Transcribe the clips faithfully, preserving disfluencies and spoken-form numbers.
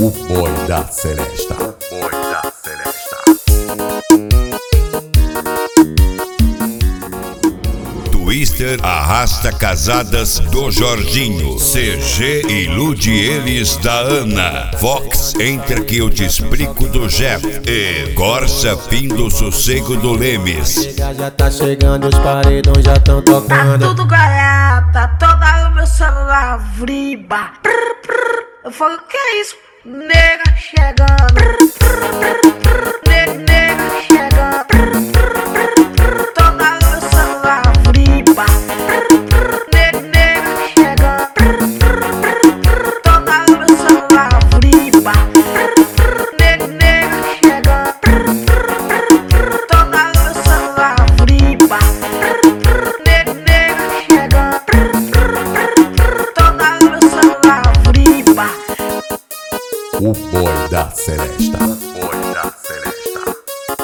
O Boy da Seresta. O Boy da Seresta. Twister arrasta casadas do Jorginho. C G ilude eles da Ana. Fox entra que eu te explico do Jeff. E Corsa fim do sossego do Lemes. Já tá chegando, os paredões já tão tocando. Tá tudo galhata, toda o meu celular vriba. Prr, prr. Eu falo, que é isso? Nega chegando. Prr, prr, prr. Ne- Nega chegando. Prr, prr, prr. Toda o meu celular vriba. Prr, prr. Ne- Nega chegando. Prr, prr, prr. Toda o meu celular vriba. Prr, prr. Ne- Nega chegando. Prr, prr, prr. Toda o meu celular vriba. Prr, prr. Ne- Nega chegando. Prr, prr, prr. Toda o meu celular vriba. O Boy da Seresta. O Boy da Seresta.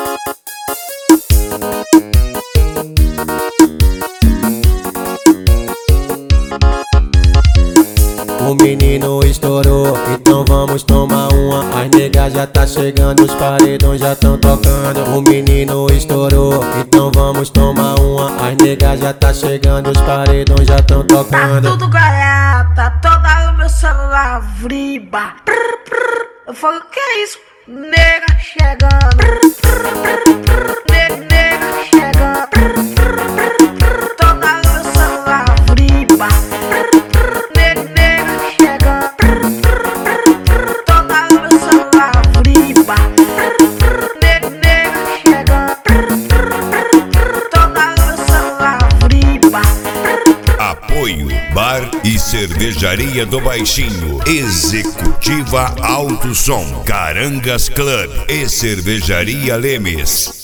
O menino estourou, então vamos tomar uma. As negas já tá chegando, os paredões já tão tocando. O menino estourou, então vamos tomar uma. As negas já tá chegando, os paredões já tão Tá tocando. tudo galhata, toda o meu celular vriba. Prr, prr. Eu falo, que é isso? Nega chegando. Prr, prr, prr. Ne- Nega chegando. Prr, prr, prr. Toda o meu celular vriba. Prr, prr. Ne- Nega chegando. Prr, prr, prr. Toda o meu celular vriba. Prr, prr. Ne- Nega chegando. Prr, prr, prr. Toda o meu celular vriba. Apoio Bar e Cervejaria do Baixinho. Executiva Alto Som. Carangas Club e Cervejaria Lemes.